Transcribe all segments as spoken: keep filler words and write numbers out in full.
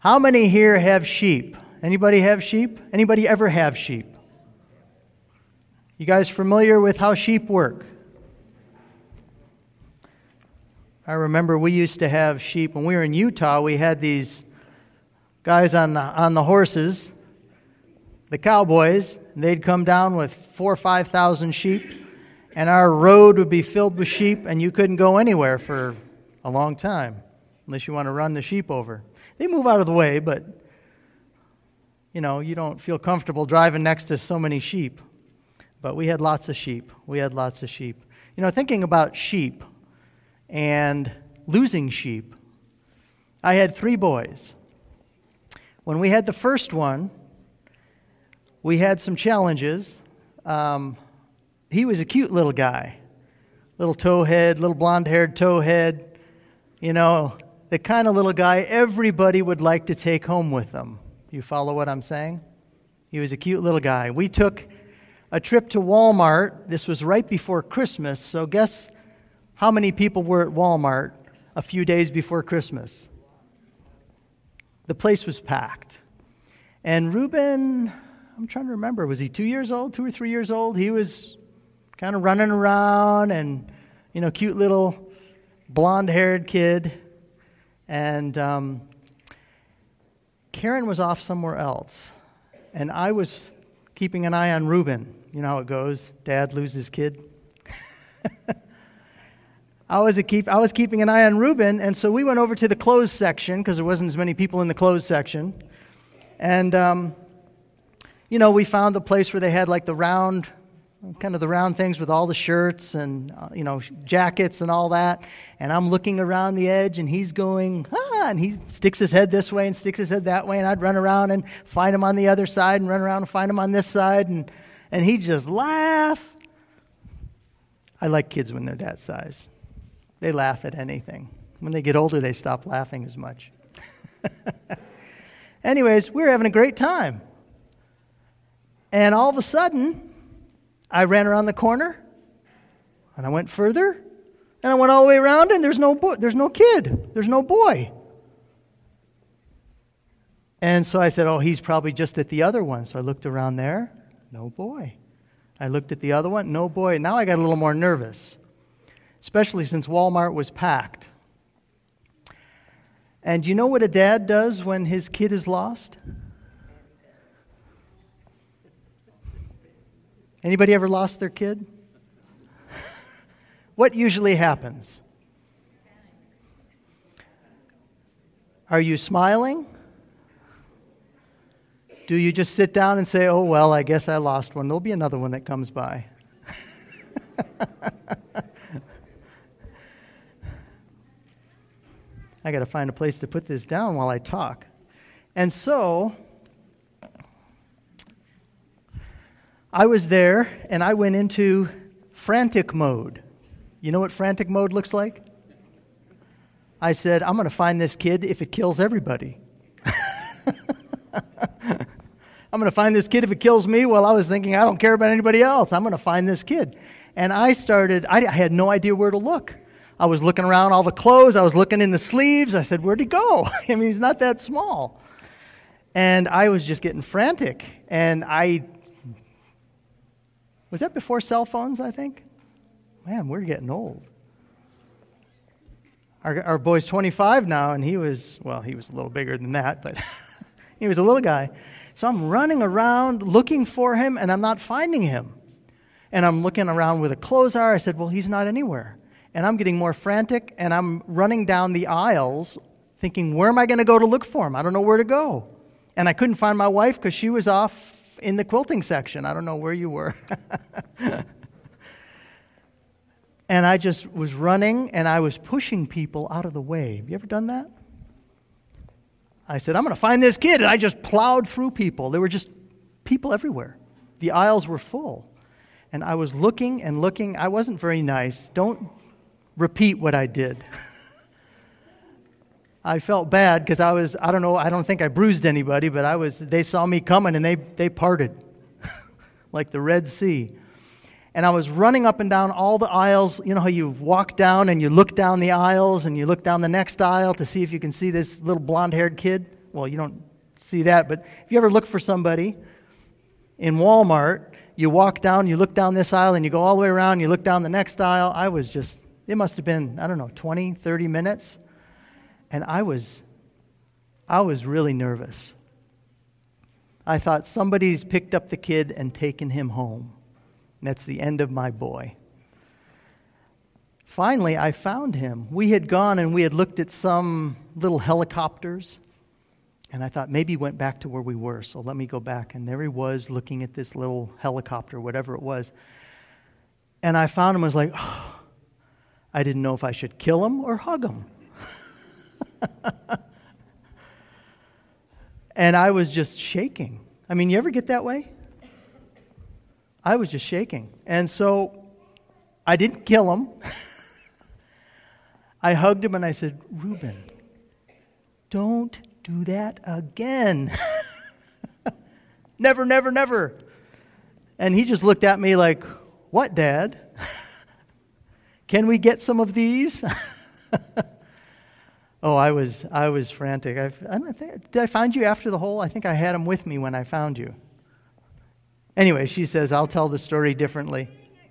How many here have sheep? Anybody have sheep? Anybody ever have sheep? You guys familiar with how sheep work? I remember we used to have sheep when we were in Utah. We had these guys on the on the horses, the cowboys. They'd come down with four or five thousand sheep, and our road would be filled with sheep, and you couldn't go anywhere for a long time unless you want to run the sheep over. They move out of the way, but you know you don't feel comfortable driving next to so many sheep. But we had lots of sheep. We had lots of sheep. You know, thinking about sheep and losing sheep, I had three boys. When we had the first one, we had some challenges. Um, he was a cute little guy, little towhead, little blonde-haired towhead. You know, the kind of little guy everybody would like to take home with them. You follow what I'm saying? He was a cute little guy. We took a trip to Walmart. This was right before Christmas, so guess how many people were at Walmart a few days before Christmas? The place was packed. And Reuben, I'm trying to remember, was he two years old, two or three years old? He was kind of running around and, you know, cute little blonde-haired kid. And um, Karen was off somewhere else. And I was keeping an eye on Reuben. You know how it goes. Dad loses kid. I was a keep. I was keeping an eye on Reuben, and so we went over to the clothes section because there wasn't as many people in the clothes section. And um, you know, we found the place where they had like the round, kind of the round things with all the shirts and uh, you know jackets and all that. And I'm looking around the edge, and he's going, ah, and he sticks his head this way and sticks his head that way, and I'd run around and find him on the other side, and run around and find him on this side, and and he'd just laugh. I like kids when they're that size. They laugh at anything. When they get older, they stop laughing as much. Anyways, we were having a great time. And all of a sudden, I ran around the corner, and I went further, and I went all the way around, and there's no boy, there's no kid, there's no boy. And so I said, oh, he's probably just at the other one. So I looked around there, no boy. I looked at the other one, no boy. Now I got a little more nervous, especially since Walmart was packed. And you know what a dad does when his kid is lost? Anybody ever lost their kid? What usually happens? Are you smiling? Do you just sit down and say, oh, well, I guess I lost one. There'll be another one that comes by. I got to find a place to put this down while I talk. And so I was there, and I went into frantic mode. You know what frantic mode looks like? I said, I'm going to find this kid if it kills everybody. I'm going to find this kid if it kills me. Well, I was thinking, I don't care about anybody else. I'm going to find this kid. And I started, I, I had no idea where to look. I was looking around all the clothes. I was looking in the sleeves. I said, where'd he go? I mean, he's not that small. And I was just getting frantic. And I, was that before cell phones, I think? Man, we're getting old. Our, our boy's twenty-five now, and he was, well, he was a little bigger than that, but he was a little guy. So I'm running around looking for him, and I'm not finding him. And I'm looking around where the clothes are. I said, well, he's not anywhere. And I'm getting more frantic, and I'm running down the aisles thinking, where am I going to go to look for him? I don't know where to go. And I couldn't find my wife because she was off in the quilting section. I don't know where you were. And I just was running, and I was pushing people out of the way. Have you ever done that? I said, I'm going to find this kid. And I just plowed through people. There were just people everywhere. The aisles were full. And I was looking and looking. I wasn't very nice. Don't repeat what I did. I felt bad because I was, I don't know, I don't think I bruised anybody, but I was, they saw me coming and they, they parted like the Red Sea. And I was running up and down all the aisles. You know how you walk down and you look down the aisles and you look down the next aisle to see if you can see this little blonde-haired kid well, you don't see that, but if you ever look for somebody in Walmart, you walk down, you look down this aisle, and you go all the way around, you look down the next aisle. I was just, it must have been, I don't know, twenty, thirty minutes. And I was, I was really nervous. I thought somebody's picked up the kid and taken him home. And that's the end of my boy. Finally, I found him. We had gone and we had looked at some little helicopters. And I thought maybe he went back to where we were, so let me go back. And there he was looking at this little helicopter, whatever it was. And I found him and was like, oh, I didn't know if I should kill him or hug him. And I was just shaking. I mean, you ever get that way? I was just shaking. And so I didn't kill him. I hugged him and I said, Reuben, don't do that again. Never, never, never. And he just looked at me like, what, Dad? Can we get some of these? Oh, I was I was frantic. I, I don't think, did I find you after the hole? I think I had him with me when I found you. Anyway, she says, I'll tell the story differently.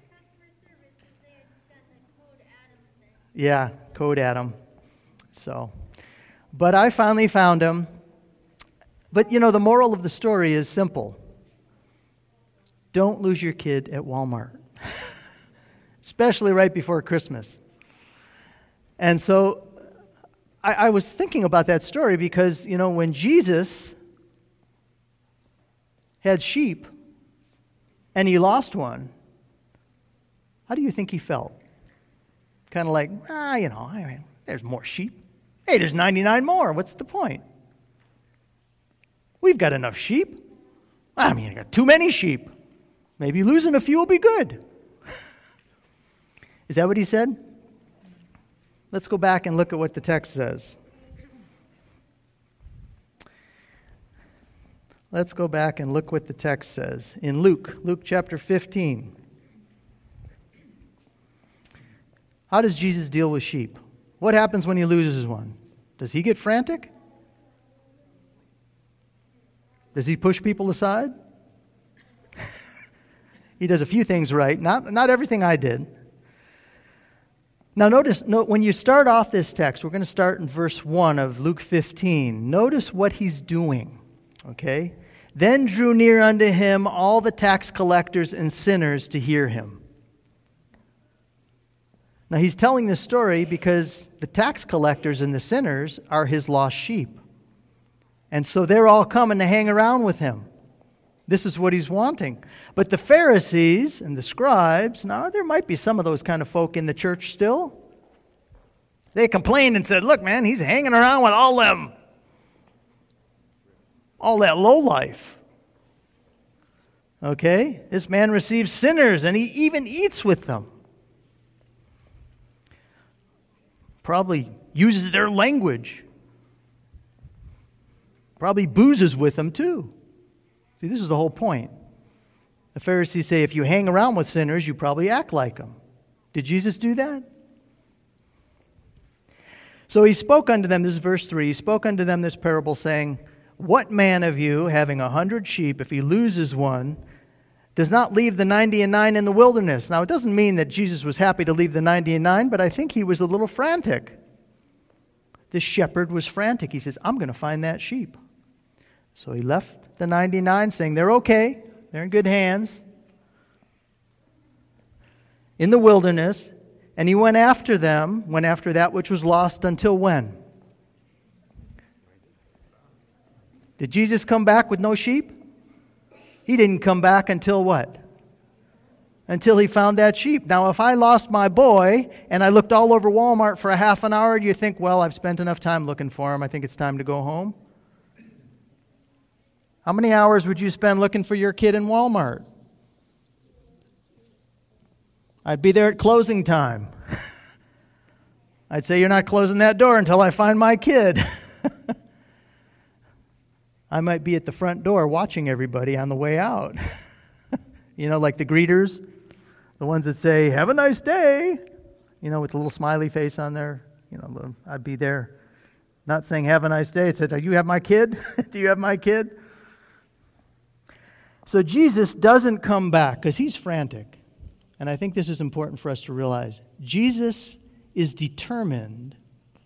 Yeah, Code Adam. So... But I finally found him. But, you know, the moral of the story is simple. Don't lose your kid at Walmart. Especially right before Christmas. And so I, I was thinking about that story because, you know, when Jesus had sheep and he lost one, how do you think he felt? Kind of like, ah, you know, I mean, there's more sheep. Hey, there's ninety-nine more. What's the point? We've got enough sheep. I mean, I got too many sheep. Maybe losing a few will be good. Is that what he said? Let's go back and look at what the text says. Let's go back and look what the text says. In Luke, Luke chapter fifteen. How does Jesus deal with sheep? What happens when he loses one? Does he get frantic? Does he push people aside? He does a few things right, not, not everything I did. Now notice, note, when you start off this text, we're going to start in verse one of Luke fifteen. Notice what he's doing, okay? Then drew near unto him all the tax collectors and sinners to hear him. Now, he's telling this story because the tax collectors and the sinners are his lost sheep. And so they're all coming to hang around with him. This is what he's wanting. But the Pharisees and the scribes, now there might be some of those kind of folk in the church still. They complained and said, look, man, he's hanging around with all them, all that lowlife. Okay? This man receives sinners and he even eats with them. Probably uses their language. Probably boozes with them too. See, this is the whole point. The Pharisees say if you hang around with sinners, you probably act like them. Did Jesus do that? So he spoke unto them, this is verse three, he spoke unto them this parable saying, what man of you, having a hundred sheep, if he loses one, does not leave the ninety and nine in the wilderness? Now, it doesn't mean that Jesus was happy to leave the ninety and nine, but I think he was a little frantic. This shepherd was frantic. He says, I'm going to find that sheep. So he left the ninety-nine saying, they're okay. They're in good hands. In the wilderness. And he went after them, went after that which was lost until when? Did Jesus come back with no sheep? He didn't come back until what? Until he found that sheep. Now, if I lost my boy and I looked all over Walmart for a half an hour, do you think, well, I've spent enough time looking for him. I think it's time to go home? How many hours would you spend looking for your kid in Walmart? I'd be there at closing time. I'd say, you're not closing that door until I find my kid. I might be at the front door watching everybody on the way out. You know, like the greeters, the ones that say, have a nice day, you know, with a little smiley face on there. You know, I'd be there Not saying have a nice day. It said, do you have my kid? Do you have my kid? So Jesus doesn't come back because he's frantic. And I think this is important for us to realize. Jesus is determined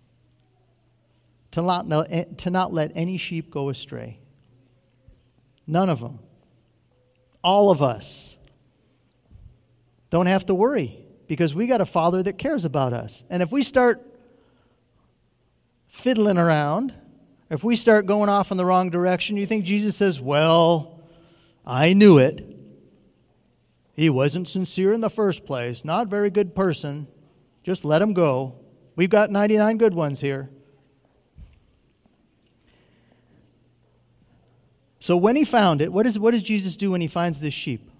to not, to not let any sheep go astray. None of them. All of us. Don't have to worry because we got a Father that cares about us. And if we start fiddling around, if we start going off in the wrong direction, you think Jesus says, well, I knew it. He wasn't sincere in the first place. Not a very good person. Just let him go. We've got ninety-nine good ones here. So when he found it, what, is, what does Jesus do when he finds this sheep?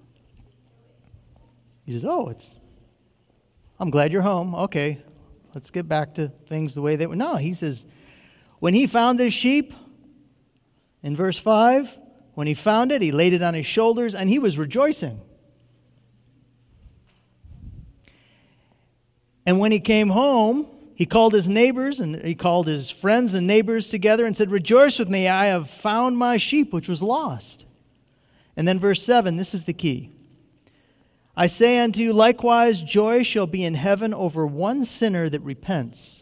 He says, oh, it's, I'm glad you're home. Okay, let's get back to things the way they were. No, he says, when he found this sheep, in verse five, when he found it, he laid it on his shoulders, and he was rejoicing. And when he came home, he called his neighbors, and he called his friends and neighbors together and said, rejoice with me, I have found my sheep which was lost. And then verse seven, this is the key. I say unto you, likewise, joy shall be in heaven over one sinner that repents,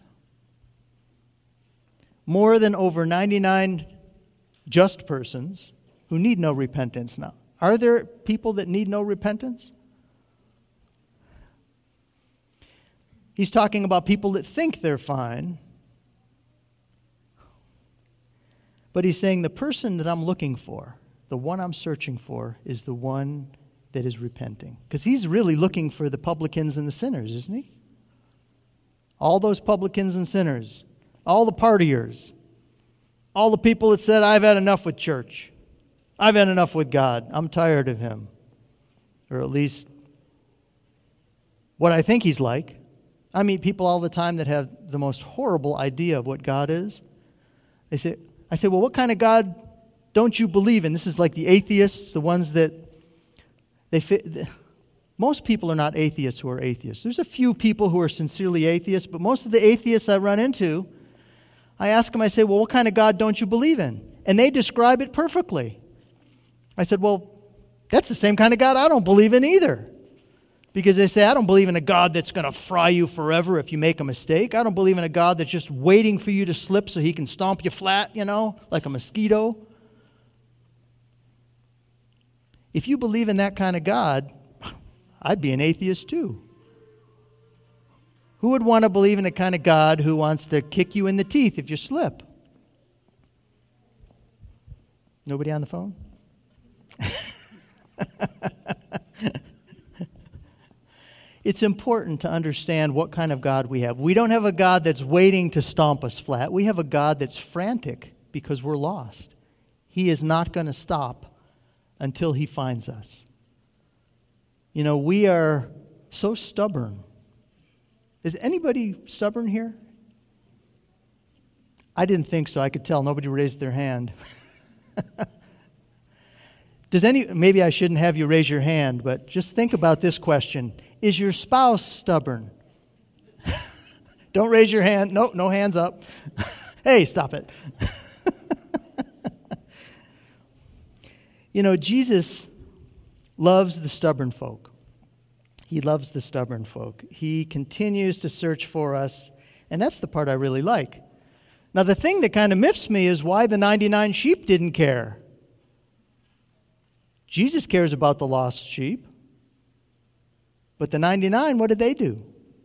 more than over ninety-nine just persons who need no repentance. Now, are there people that need no repentance? He's talking about people that think they're fine. But he's saying the person that I'm looking for, the one I'm searching for, is the one that is repenting. Because he's really looking for the publicans and the sinners, isn't he? All those publicans and sinners. All the partiers. All the people that said, I've had enough with church. I've had enough with God. I'm tired of him. Or at least what I think he's like. I meet people all the time that have the most horrible idea of what God is. They say, I say, well, what kind of God don't you believe in? This is like the atheists, the ones that they fit. Most people are not atheists who are atheists. There's a few people who are sincerely atheists, but most of the atheists I run into, I ask them, I say, well, what kind of God don't you believe in? And they describe it perfectly. I said, well, that's the same kind of God I don't believe in either. Because they say, I don't believe in a God that's going to fry you forever if you make a mistake. I don't believe in a God that's just waiting for you to slip so he can stomp you flat, you know, like a mosquito. If you believe in that kind of God, I'd be an atheist too. Who would want to believe in a kind of God who wants to kick you in the teeth if you slip? Nobody on the phone? It's important to understand what kind of God we have. We don't have a God that's waiting to stomp us flat. We have a God that's frantic because we're lost. He is not going to stop until he finds us. You know, we are so stubborn. Is anybody stubborn here? I didn't think so. I could tell. Nobody raised their hand. Does any, maybe I shouldn't have you raise your hand, but just think about this question. Is your spouse stubborn? Don't raise your hand. No, no hands up. Hey, stop it. You know, Jesus loves the stubborn folk. He loves the stubborn folk. He continues to search for us, and that's the part I really like. Now, the thing that kind of miffs me is why the ninety-nine sheep didn't care. Jesus cares about the lost sheep. But the ninety-nine, what did they do?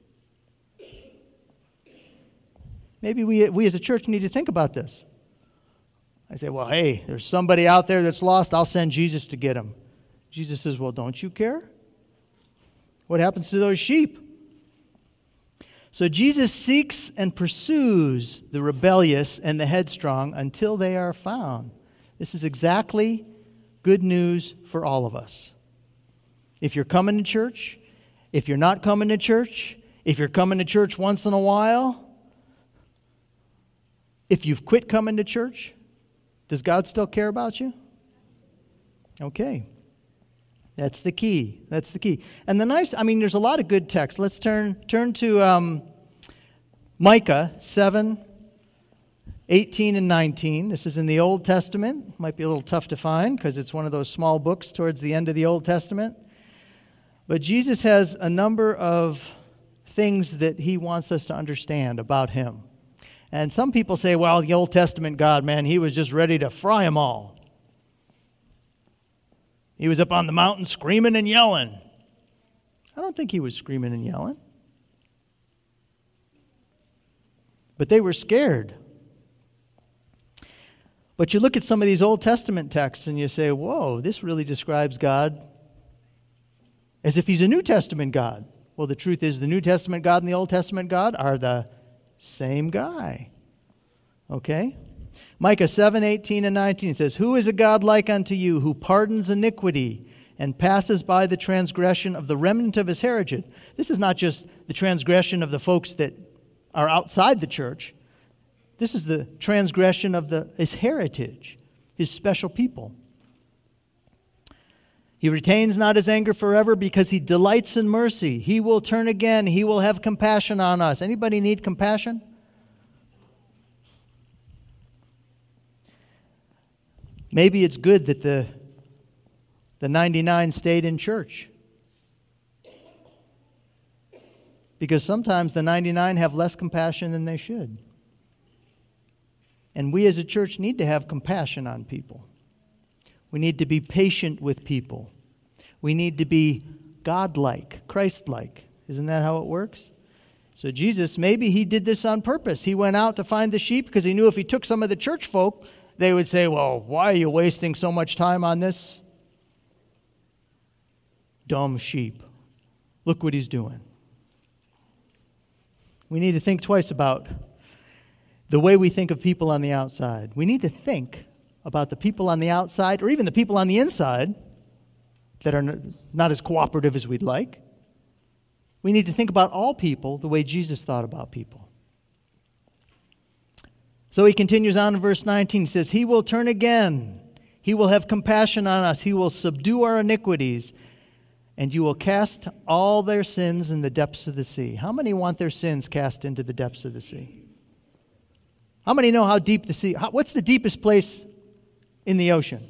Maybe we, we as a church need to think about this. I say, well, hey, there's somebody out there that's lost. I'll send Jesus to get him. Jesus says, well, don't you care? What happens to those sheep? So Jesus seeks and pursues the rebellious and the headstrong until they are found. This is exactly good news for all of us. If you're coming to church, if you're not coming to church, if you're coming to church once in a while, if you've quit coming to church, does God still care about you? Okay. That's the key. That's the key. And the nice, I mean, there's a lot of good text. Let's turn turn to um, Micah seven, eighteen and nineteen. This is in the Old Testament. Might be a little tough to find because it's one of those small books towards the end of the Old Testament. But Jesus has a number of things that he wants us to understand about him. And some people say, well, the Old Testament God, man, he was just ready to fry them all. He was up on the mountain screaming and yelling. I don't think he was screaming and yelling. But they were scared. But you look at some of these Old Testament texts and you say, whoa, this really describes God as if he's a New Testament God. Well, the truth is the New Testament God and the Old Testament God are the same guy. Okay? Micah seven, eighteen and nineteen says, who is a God like unto you, who pardons iniquity and passes by the transgression of the remnant of his heritage? This is not just the transgression of the folks that are outside the church. This is the transgression of the, his heritage, his special people. He retains not his anger forever because he delights in mercy. He will turn again. He will have compassion on us. Anybody need compassion? Maybe it's good that the, the ninety-nine stayed in church. Because sometimes the ninety-nine have less compassion than they should. And we as a church need to have compassion on people. We need to be patient with people. We need to be God-like, Christ-like. Isn't that how it works? So Jesus, maybe he did this on purpose. He went out to find the sheep because he knew if he took some of the church folk, they would say, well, why are you wasting so much time on this dumb sheep? Look what he's doing. We need to think twice about the way we think of people on the outside. We need to think about the people on the outside, or even the people on the inside that are not as cooperative as we'd like. We need to think about all people the way Jesus thought about people. So he continues on in verse nineteen. He says, he will turn again. He will have compassion on us. He will subdue our iniquities. And you will cast all their sins in the depths of the sea. How many want their sins cast into the depths of the sea? How many know how deep the sea? How, what's the deepest place in the ocean?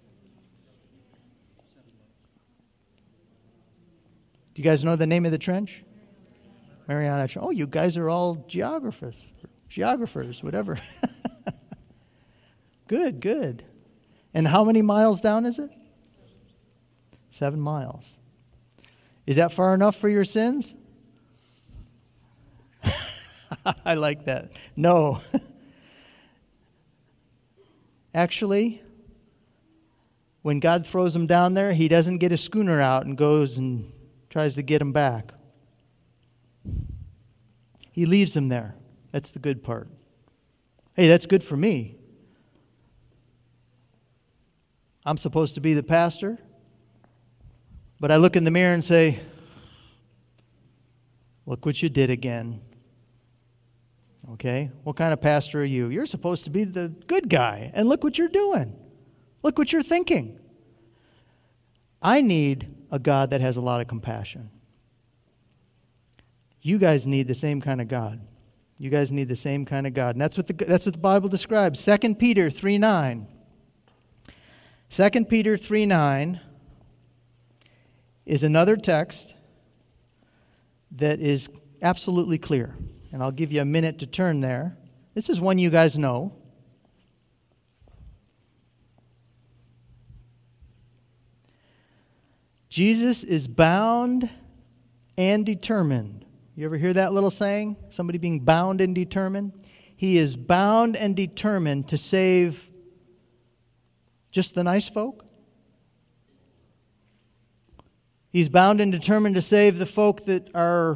Do you guys know the name of the trench? Mariana Trench. Oh, you guys are all geographers. Geographers, whatever. Good, good. And how many miles down is it? Seven miles. Is that far enough for your sins? I like that. No. Actually, when God throws them down there, he doesn't get a schooner out and goes and tries to get them back. He leaves them there. That's the good part. Hey, that's good for me. I'm supposed to be the pastor, but I look in the mirror and say, look what you did again. Okay? What kind of pastor are you? You're supposed to be the good guy, and look what you're doing. Look what you're thinking. I need a God that has a lot of compassion. You guys need the same kind of God. You guys need the same kind of God. And that's what the, that's what the Bible describes. Second Peter three nine. Second Peter three nine is another text that is absolutely clear. And I'll give you a minute to turn there. This is one you guys know. Jesus is bound and determined. You ever hear that little saying? Somebody being bound and determined? He is bound and determined to save just the nice folk. He's bound and determined to save the folk that are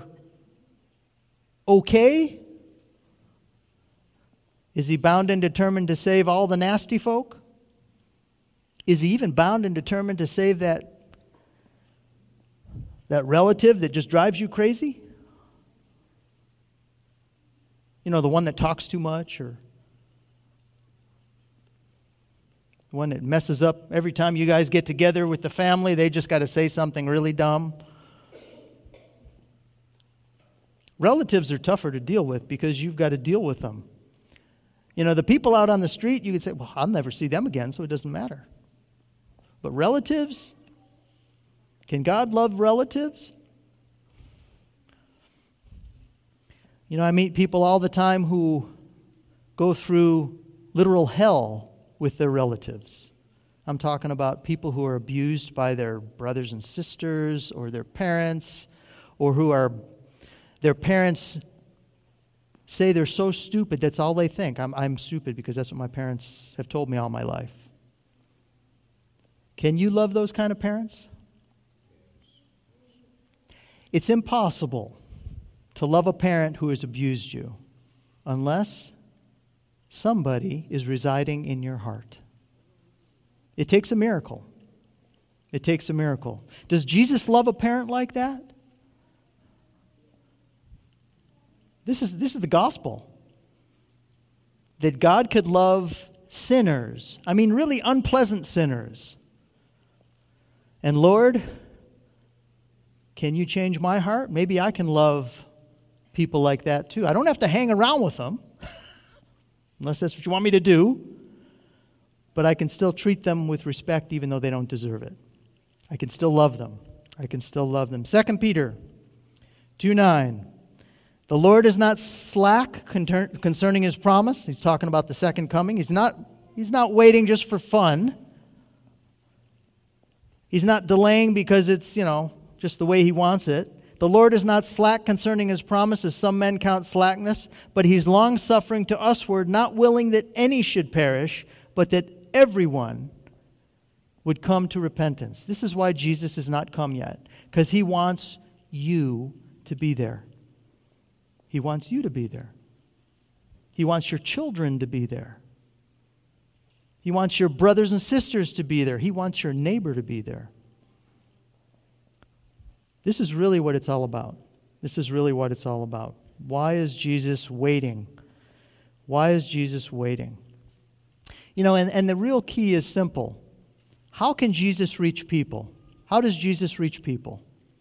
okay. Is he bound and determined to save all the nasty folk? Is he even bound and determined to save that, that relative that just drives you crazy? You know, the one that talks too much, or the one that messes up every time you guys get together with the family. They just got to say something really dumb. Relatives are tougher to deal with because you've got to deal with them You know, the people out on the street, you could say, well, I'll never see them again, so it doesn't matter. But relatives? Can God love relatives? You know, I meet people all the time who go through literal hell with their relatives. I'm talking about people who are abused by their brothers and sisters or their parents, or who are, their parents say they're so stupid, that's all they think. I'm, I'm stupid because that's what my parents have told me all my life. Can you love those kind of parents? It's impossible to love a parent who has abused you unless somebody is residing in your heart. It takes a miracle. It takes a miracle. Does Jesus love a parent like that? This is, this is the gospel. That God could love sinners. I mean, really unpleasant sinners. And Lord, can you change my heart? Maybe I can love people like that too. I don't have to hang around with them, unless that's what you want me to do. But I can still treat them with respect even though they don't deserve it. I can still love them. I can still love them. Second Peter two nine. The Lord is not slack concerning His promise. He's talking about the second coming. He's not, he's not waiting just for fun. He's not delaying because it's, you know, just the way He wants it. The Lord is not slack concerning His promise, as some men count slackness, but He's long-suffering to usward, not willing that any should perish, but that everyone would come to repentance. This is why Jesus has not come yet, because He wants you to be there. He wants you to be there. He wants your children to be there. He wants your brothers and sisters to be there. He wants your neighbor to be there. This is really what it's all about. This is really what it's all about. Why is Jesus waiting? Why is Jesus waiting? You know, and, and the real key is simple. How can Jesus reach people? How does Jesus reach people?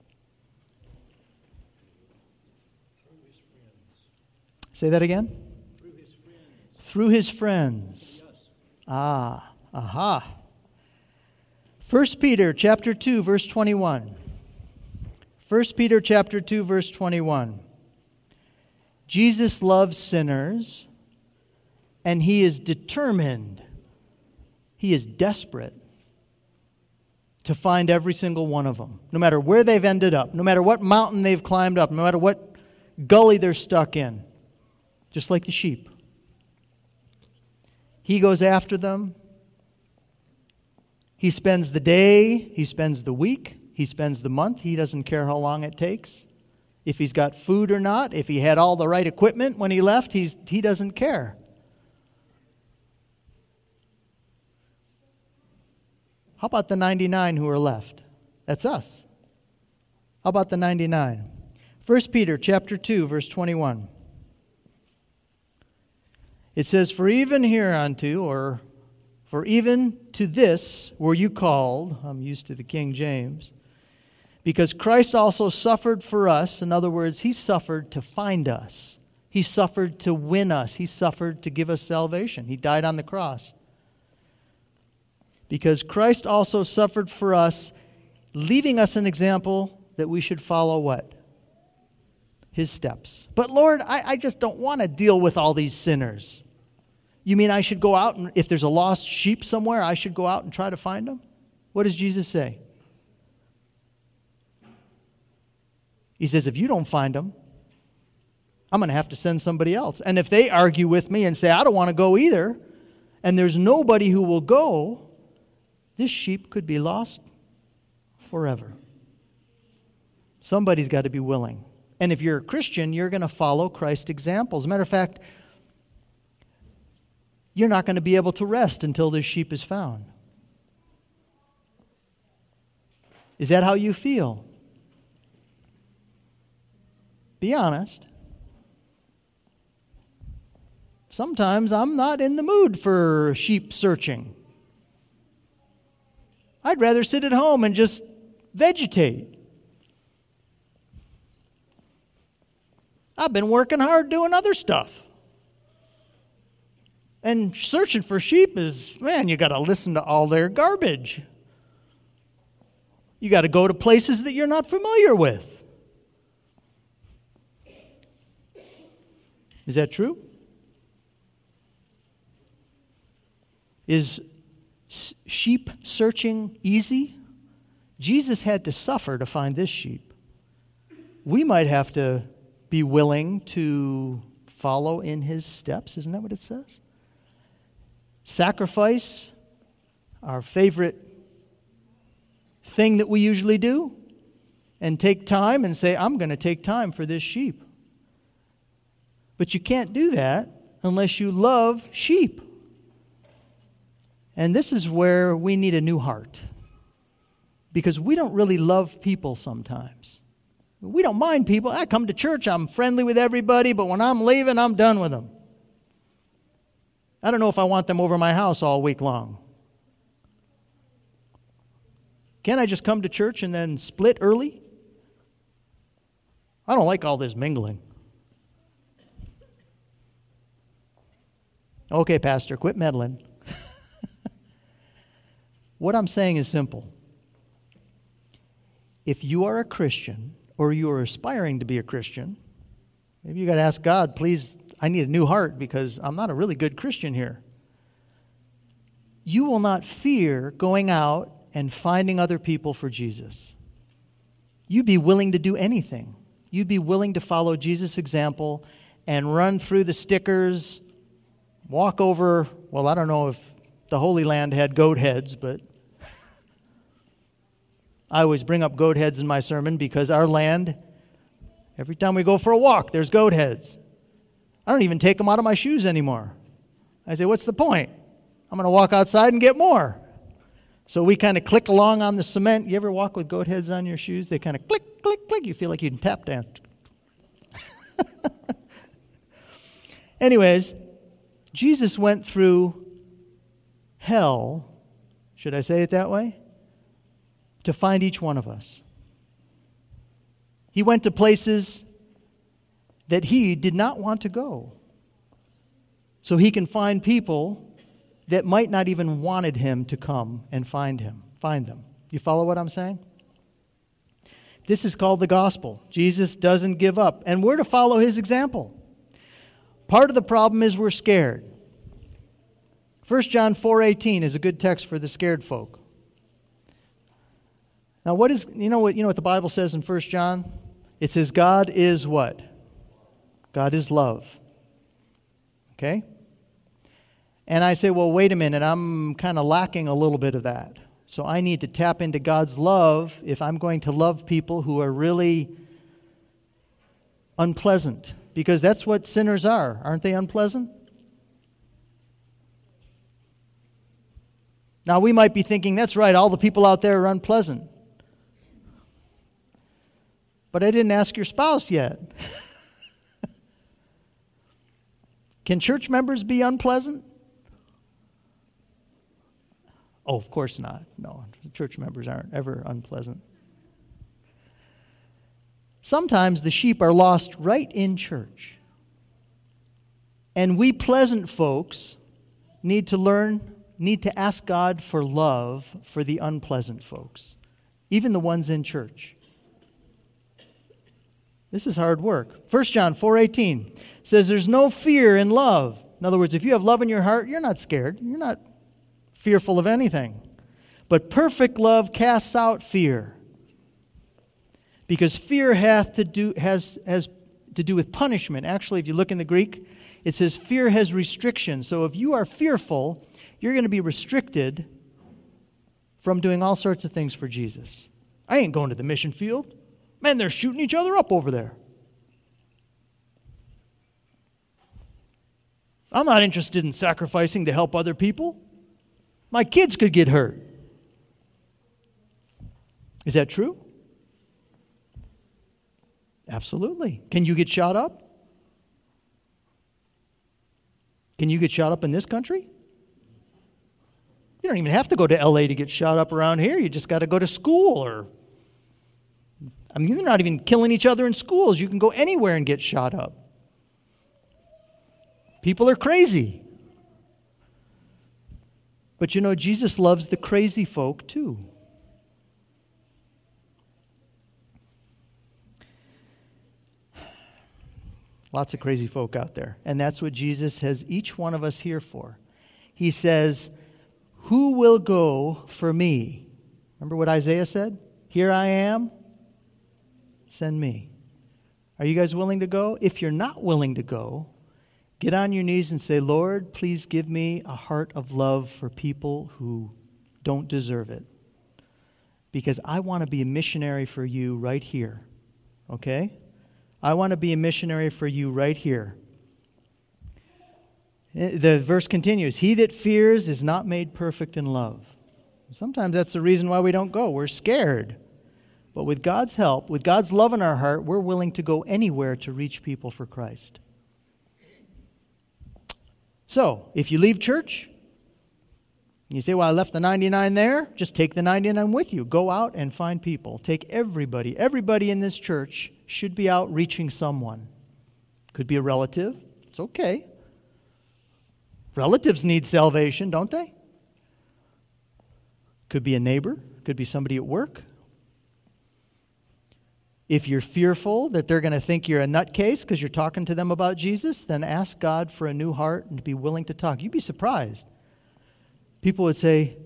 Say that again? Through His friends. Through His friends. Yes. Ah, aha. First Peter chapter two, verse twenty-one. First Peter chapter two, verse twenty-one. Jesus loves sinners, and He is determined, He is desperate to find every single one of them, no matter where they've ended up, no matter what mountain they've climbed up, no matter what gully they're stuck in, just like the sheep. He goes after them. He spends the day, He spends the week, He spends the month. He doesn't care how long it takes. If he's got food or not, if he had all the right equipment when he left, he's, he doesn't care. How about the ninety-nine who are left? That's us. How about the ninety-nine? First Peter chapter two, verse twenty-one. It says, For even hereunto, or for even to this were you called, I'm used to the King James, because Christ also suffered for us. In other words, He suffered to find us. He suffered to win us. He suffered to give us salvation. He died on the cross. Because Christ also suffered for us, leaving us an example that we should follow what? His steps. But Lord, I, I just don't want to deal with all these sinners. You mean I should go out and if there's a lost sheep somewhere, I should go out and try to find them? What does Jesus say? He says, if you don't find them, I'm going to have to send somebody else. And if they argue with me and say, I don't want to go either, and there's nobody who will go, this sheep could be lost forever. Somebody's got to be willing. And if you're a Christian, you're going to follow Christ's example. As a matter of fact, you're not going to be able to rest until this sheep is found. Is that how you feel? Be honest. Sometimes I'm not in the mood for sheep searching. I'd rather sit at home and just vegetate. I've been working hard doing other stuff. And searching for sheep is, man, you got to listen to all their garbage. You got to go to places that you're not familiar with. Is that true? Is sheep searching easy? Jesus had to suffer to find this sheep. We might have to be willing to follow in his steps. Isn't that what it says? Sacrifice, our favorite thing that we usually do, and take time and say, I'm going to take time for this sheep. But you can't do that unless you love sheep. And this is where we need a new heart. Because we don't really love people sometimes. We don't mind people. I come to church, I'm friendly with everybody, but when I'm leaving, I'm done with them. I don't know if I want them over my house all week long. Can't I just come to church and then split early? I don't like all this mingling. Okay, Pastor, quit meddling. What I'm saying is simple. If you are a Christian, or you are aspiring to be a Christian, maybe you got to ask God, please, I need a new heart because I'm not a really good Christian here. You will not fear going out and finding other people for Jesus. You'd be willing to do anything. You'd be willing to follow Jesus' example and run through the stickers, walk over, well, I don't know if the Holy Land had goat heads, but I always bring up goat heads in my sermon because our land, every time we go for a walk, there's goat heads. I don't even take them out of my shoes anymore. I say, what's the point? I'm going to walk outside and get more. So we kind of click along on the cement. You ever walk with goat heads on your shoes? They kind of click, click, click. You feel like you can tap dance. Anyways, Jesus went through hell, should I say it that way, to find each one of us. He went to places that he did not want to go, so he can find people that might not even wanted him to come and find him, find them. You follow what I'm saying? This is called the gospel. Jesus doesn't give up, and we're to follow his example. Part of the problem is we're scared. First John four eighteen is a good text for the scared folk. Now, what is, you know what, you know what the Bible says in First John? It says God is what? God is love. Okay? And I say, well, wait a minute, I'm kind of lacking a little bit of that. So I need to tap into God's love if I'm going to love people who are really unpleasant. Because that's what sinners are. Aren't they unpleasant? Now, we might be thinking, that's right, all the people out there are unpleasant. But I didn't ask your spouse yet. Can church members be unpleasant? Oh, of course not. No, church members aren't ever unpleasant. Sometimes the sheep are lost right in church. And we pleasant folks need to learn, need to ask God for love for the unpleasant folks, even the ones in church. This is hard work. First John four eighteen says there's no fear in love. In other words, if you have love in your heart, you're not scared. You're not fearful of anything. But perfect love casts out fear. Because fear hath to do has has to do with punishment. Actually, if you look in the Greek, it says fear has restriction. So if you are fearful, you're going to be restricted from doing all sorts of things for Jesus. I ain't going to the mission field. Man, they're shooting each other up over there. I'm not interested in sacrificing to help other people. My kids could get hurt. Is that true? Absolutely. Can you get shot up? Can you get shot up in this country? You don't even have to go to L A to get shot up around here. You just got to go to school. Or, I mean, they're not even killing each other in schools. You can go anywhere and get shot up. People are crazy. But you know, Jesus loves the crazy folk too. Lots of crazy folk out there. And that's what Jesus has each one of us here for. He says, who will go for me? Remember what Isaiah said? Here I am, send me. Are you guys willing to go? If you're not willing to go, get on your knees and say, Lord, please give me a heart of love for people who don't deserve it. Because I want to be a missionary for you right here. Okay? I want to be a missionary for you right here. The verse continues, he that fears is not made perfect in love. Sometimes that's the reason why we don't go. We're scared. But with God's help, with God's love in our heart, we're willing to go anywhere to reach people for Christ. So, if you leave church, you say, well, I left the ninety-nine there. Just take the ninety-nine with you. Go out and find people. Take everybody. Everybody in this church should be out reaching someone. Could be a relative. It's okay. Relatives need salvation, don't they? Could be a neighbor. Could be somebody at work. If you're fearful that they're going to think you're a nutcase because you're talking to them about Jesus, then ask God for a new heart and be willing to talk. You'd be surprised. People would say,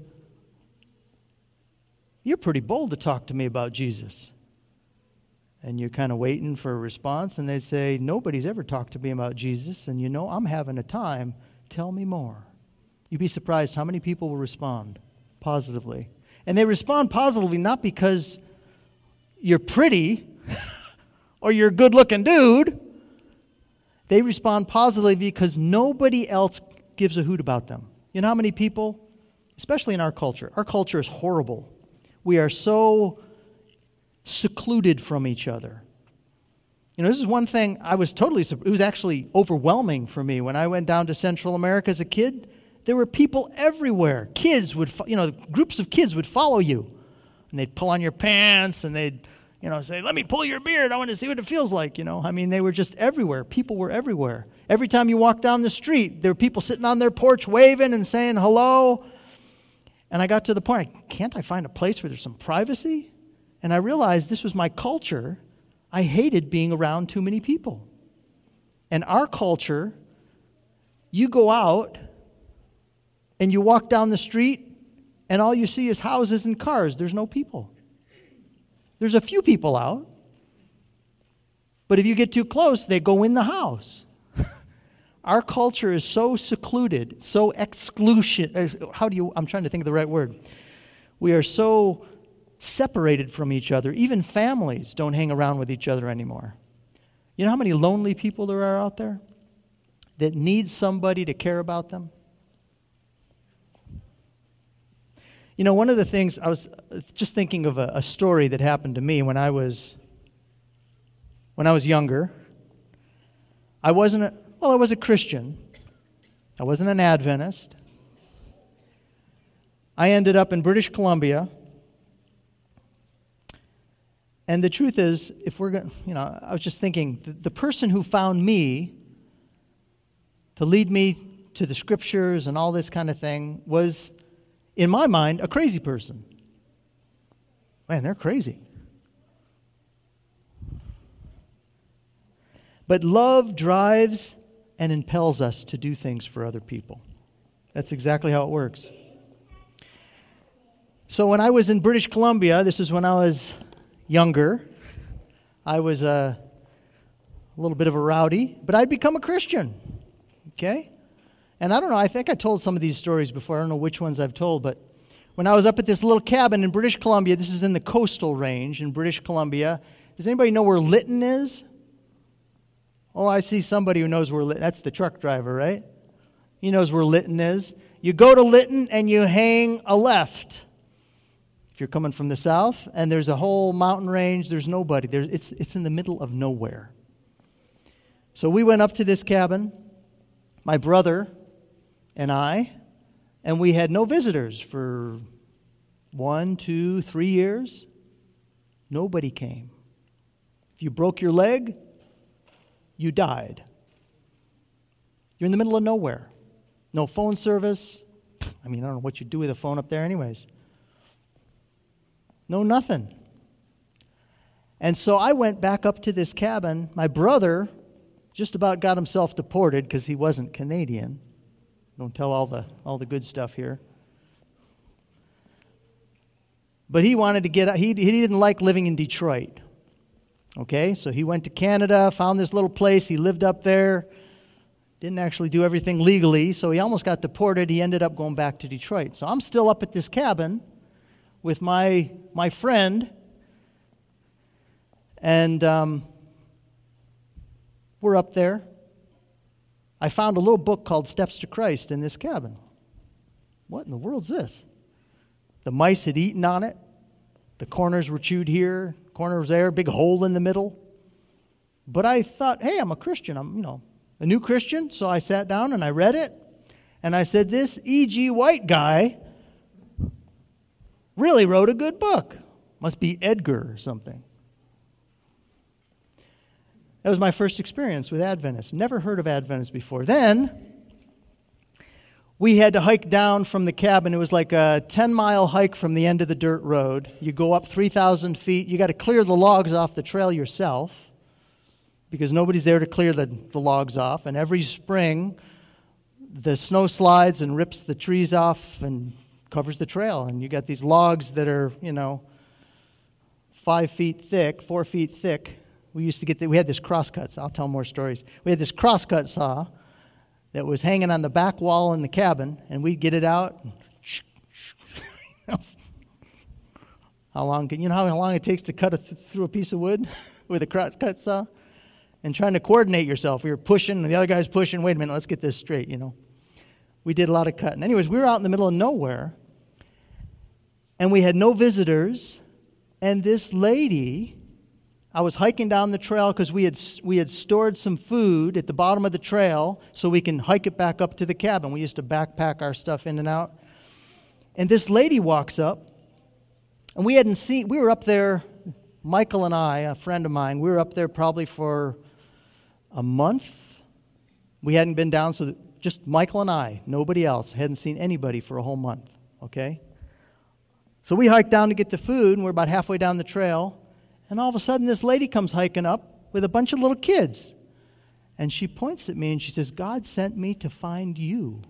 you're pretty bold to talk to me about Jesus. And you're kind of waiting for a response, and they say, nobody's ever talked to me about Jesus, and you know, I'm having a time. Tell me more. You'd be surprised how many people will respond positively. And they respond positively not because you're pretty or you're a good-looking dude. They respond positively because nobody else gives a hoot about them. You know how many people, especially in our culture, our culture is horrible. We are so secluded from each other. You know, this is one thing I was totally, it was actually overwhelming for me. When I went down to Central America as a kid, there were people everywhere. Kids would, you know, groups of kids would follow you. And they'd pull on your pants and they'd, you know, say, let me pull your beard. I want to see what it feels like, you know. I mean, they were just everywhere. People were everywhere. Every time you walked down the street, there were people sitting on their porch waving and saying hello. And I got to the point, can't I find a place where there's some privacy? And I realized this was my culture. I hated being around too many people. And our culture, you go out and you walk down the street and all you see is houses and cars. There's no people. There's a few people out. But if you get too close, they go in the house. Our culture is so secluded, so exclusion. How do you, I'm trying to think of the right word. We are so separated from each other. Even families don't hang around with each other anymore. You know how many lonely people there are out there that need somebody to care about them? You know, one of the things, I was just thinking of a, a story that happened to me when I was when I was younger. I wasn't, a, well, I was a Christian. I wasn't an Adventist. I ended up in British Columbia. And the truth is, if we're going, you know, I was just thinking, the, the person who found me to lead me to the scriptures and all this kind of thing was, in my mind, a crazy person. Man, they're crazy. But love drives and impels us to do things for other people. That's exactly how it works. So when I was in British Columbia, this is when I was younger, I was a, a little bit of a rowdy, but I'd become a Christian. Okay? And I don't know, I think I told some of these stories before. I don't know which ones I've told, but when I was up at this little cabin in British Columbia, this is in the coastal range in British Columbia. Does anybody know where Lytton is? Oh, I see somebody who knows where Lytton, that's the truck driver, right? He knows where Lytton is. You go to Lytton and you hang a left. If you're coming from the south, and there's a whole mountain range, there's nobody. There, it's, it's in the middle of nowhere. So we went up to this cabin, my brother and I, and we had no visitors for one, two, three years. Nobody came. If you broke your leg, you died. You're in the middle of nowhere. No phone service. I mean, I don't know what you do with a phone up there anyways. No, nothing. And so I went back up to this cabin. My brother just about got himself deported because he wasn't Canadian. Don't tell all the all the good stuff here. But he wanted to get, he, he didn't like living in Detroit. Okay, so he went to Canada, found this little place, he lived up there, didn't actually do everything legally, so he almost got deported. He ended up going back to Detroit. So I'm still up at this cabin with my my friend, and um, we're up there. I found a little book called Steps to Christ in this cabin. What in the world's this? The mice had eaten on it. The corners were chewed here, corners there, big hole in the middle. But I thought, hey, I'm a Christian. I'm, you know, a new Christian. So I sat down and I read it. And I said, this E G White guy really wrote a good book. Must be Edgar or something. That was my first experience with Adventists. Never heard of Adventists before. Then we had to hike down from the cabin. It was like a ten-mile hike from the end of the dirt road. You go up three thousand feet. You got to clear the logs off the trail yourself because nobody's there to clear the, the logs off. And every spring, the snow slides and rips the trees off and covers the trail. And you got these logs that are, you know, five feet thick, four feet thick. We used to get, the, we had this crosscut saw. I'll tell more stories. We had this crosscut saw that was hanging on the back wall in the cabin, and we'd get it out. And how long? You know how long it takes to cut a th- through a piece of wood with a crosscut saw, and trying to coordinate yourself. We were pushing, and the other guy's pushing. Wait a minute, let's get this straight. You know, we did a lot of cutting. Anyways, we were out in the middle of nowhere, and we had no visitors. And this lady, I was hiking down the trail because we had we had stored some food at the bottom of the trail so we can hike it back up to the cabin. We used to backpack our stuff in and out. And this lady walks up, and we hadn't seen, we were up there, Michael and I, a friend of mine, we were up there probably for a month. We hadn't been down, so just Michael and I, nobody else, hadn't seen anybody for a whole month, okay? So we hiked down to get the food, and we're about halfway down the trail. And all of a sudden, this lady comes hiking up with a bunch of little kids. And she points at me and she says, God sent me to find you.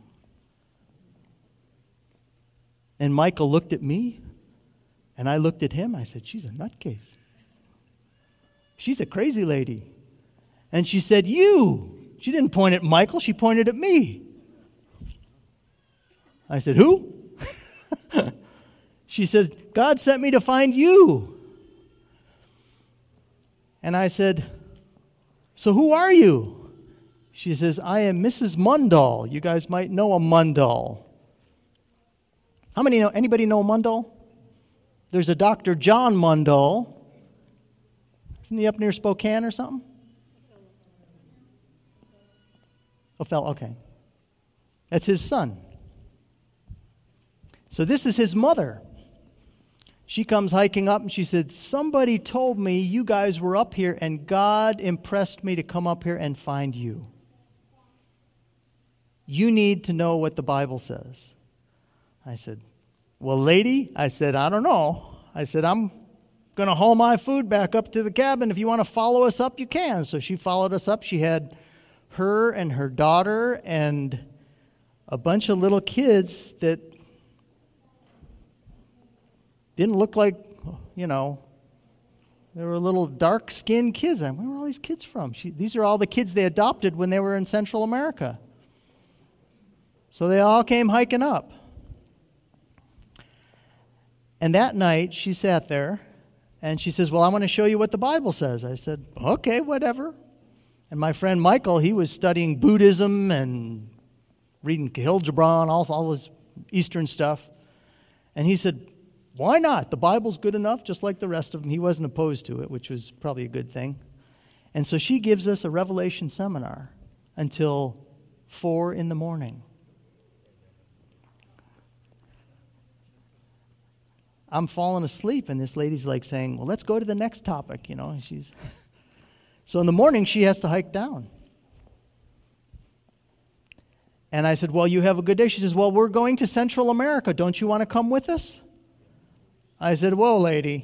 And Michael looked at me, and I looked at him. I said, she's a nutcase. She's a crazy lady. And she said, you. She didn't point at Michael. She pointed at me. I said, who? She says, God sent me to find you. And I said, so who are you? She says, I am Missus Mundall. You guys might know a Mundall. How many know, anybody know a Mundall? There's a Doctor John Mundall. Isn't he up near Spokane or something? Oh, fell, okay. That's his son. So this is his mother. She comes hiking up and she said, somebody told me you guys were up here and God impressed me to come up here and find you. You need to know what the Bible says. I said, well, lady, I said, I don't know. I said, I'm going to haul my food back up to the cabin. If you want to follow us up, you can. So she followed us up. She had her and her daughter and a bunch of little kids that didn't look like, you know, they were little dark-skinned kids. Where were all these kids from? She, these are all the kids they adopted when they were in Central America. So they all came hiking up. And that night, she sat there, and she says, well, I want to show you what the Bible says. I said, okay, whatever. And my friend Michael, he was studying Buddhism and reading Kahlil Gibran, all, all this Eastern stuff. And he said, why not? The Bible's good enough, just like the rest of them. He wasn't opposed to it, which was probably a good thing. And so she gives us a Revelation seminar until four in the morning. I'm falling asleep, and this lady's like saying, well, let's go to the next topic, you know. She's So in the morning, she has to hike down. And I said, well, you have a good day. She says, well, we're going to Central America. Don't you want to come with us? I said, whoa, lady.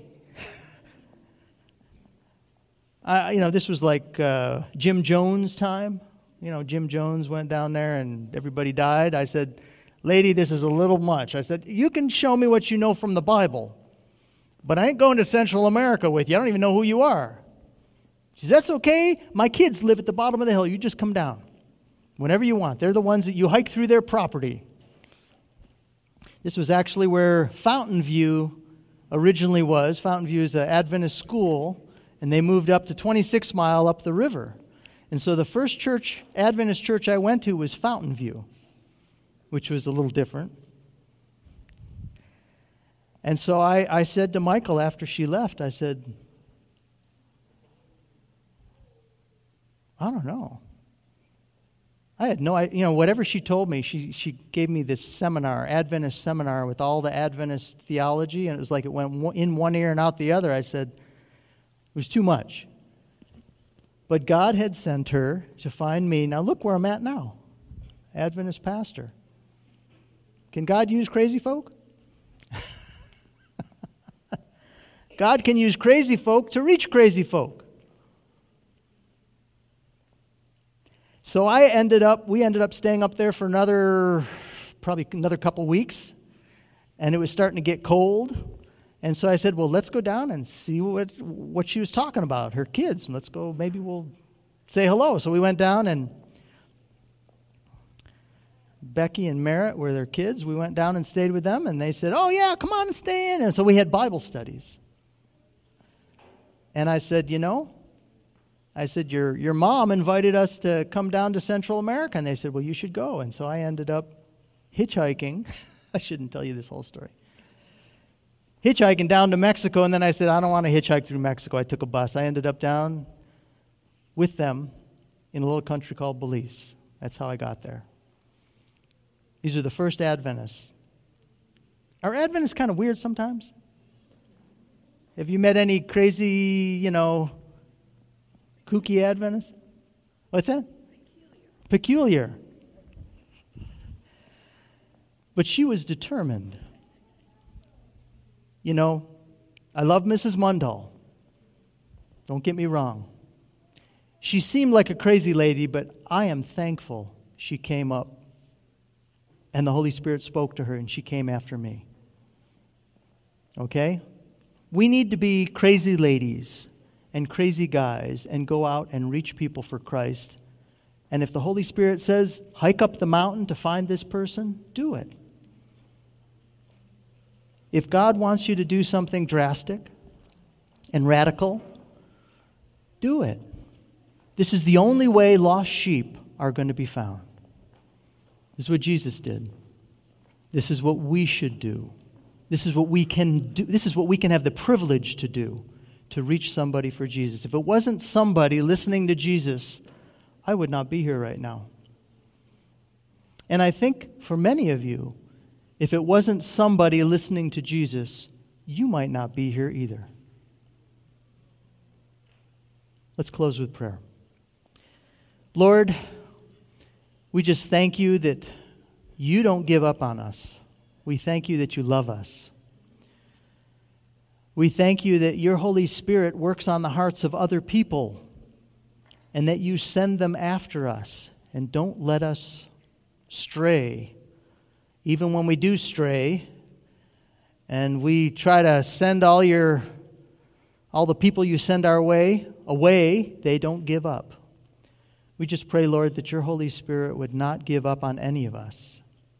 I, you know, this was like uh, Jim Jones time. You know, Jim Jones went down there and everybody died. I said, lady, this is a little much. I said, you can show me what you know from the Bible, but I ain't going to Central America with you. I don't even know who you are. She says, that's okay. My kids live at the bottom of the hill. You just come down whenever you want. They're the ones that you hike through their property. This was actually where Fountain View originally was. Fountain View is an Adventist school, and they moved up to twenty-six mile up the river. And so the first church, Adventist church I went to was Fountain View, which was a little different. And so I, I said to Michael after she left, I said, I don't know. I had no idea. You know, whatever she told me, she, she gave me this seminar, Adventist seminar with all the Adventist theology, and it was like it went in one ear and out the other. I said, it was too much. But God had sent her to find me. Now look where I'm at now, Adventist pastor. Can God use crazy folk? God can use crazy folk to reach crazy folk. So I ended up, we ended up staying up there for another, probably another couple weeks, and it was starting to get cold. And so I said, well, let's go down and see what what she was talking about, her kids. Let's go, maybe we'll say hello. So we went down, and Becky and Merritt were their kids. We went down and stayed with them, and they said, oh, yeah, come on and stay in. And so we had Bible studies. And I said, you know, I said, your your mom invited us to come down to Central America. And they said, well, you should go. And so I ended up hitchhiking. I shouldn't tell you this whole story. Hitchhiking down to Mexico, and then I said, I don't want to hitchhike through Mexico. I took a bus. I ended up down with them in a little country called Belize. That's how I got there. These are the first Adventists. Are Adventists kind of weird sometimes? Have you met any crazy, you know, kooky Adventists? What's that? Peculiar. Peculiar. But she was determined. You know, I love Missus Mundell. Don't get me wrong. She seemed like a crazy lady, but I am thankful she came up and the Holy Spirit spoke to her and she came after me. Okay? We need to be crazy ladies and crazy guys and go out and reach people for Christ. And if the Holy Spirit says, hike up the mountain to find this person, do it. If God wants you to do something drastic and radical, do it. This is the only way lost sheep are going to be found. This is what Jesus did. This is what we should do. This is what we can do. This is what we can have the privilege to do, to reach somebody for Jesus. If it wasn't somebody listening to Jesus, I would not be here right now. And I think for many of you, if it wasn't somebody listening to Jesus, you might not be here either. Let's close with prayer. Lord, we just thank you that you don't give up on us. We thank you that you love us. We thank you that your Holy Spirit works on the hearts of other people and that you send them after us and don't let us stray. Even when we do stray and we try to send all your all the people you send our way away, they don't give up. We just pray, Lord, that your Holy Spirit would not give up on any of us.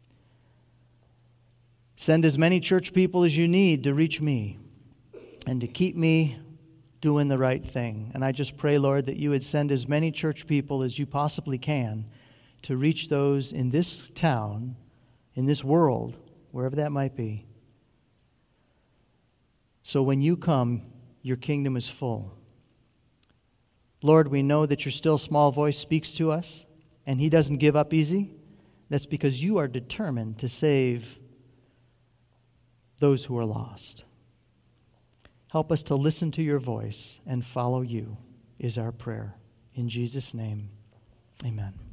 Send as many church people as you need to reach me and to keep me doing the right thing. And I just pray, Lord, that you would send as many church people as you possibly can to reach those in this town, in this world, wherever that might be. So when you come, your kingdom is full. Lord, we know that your still small voice speaks to us, and he doesn't give up easy. That's because you are determined to save those who are lost. Help us to listen to your voice and follow you is our prayer. In Jesus' name, amen.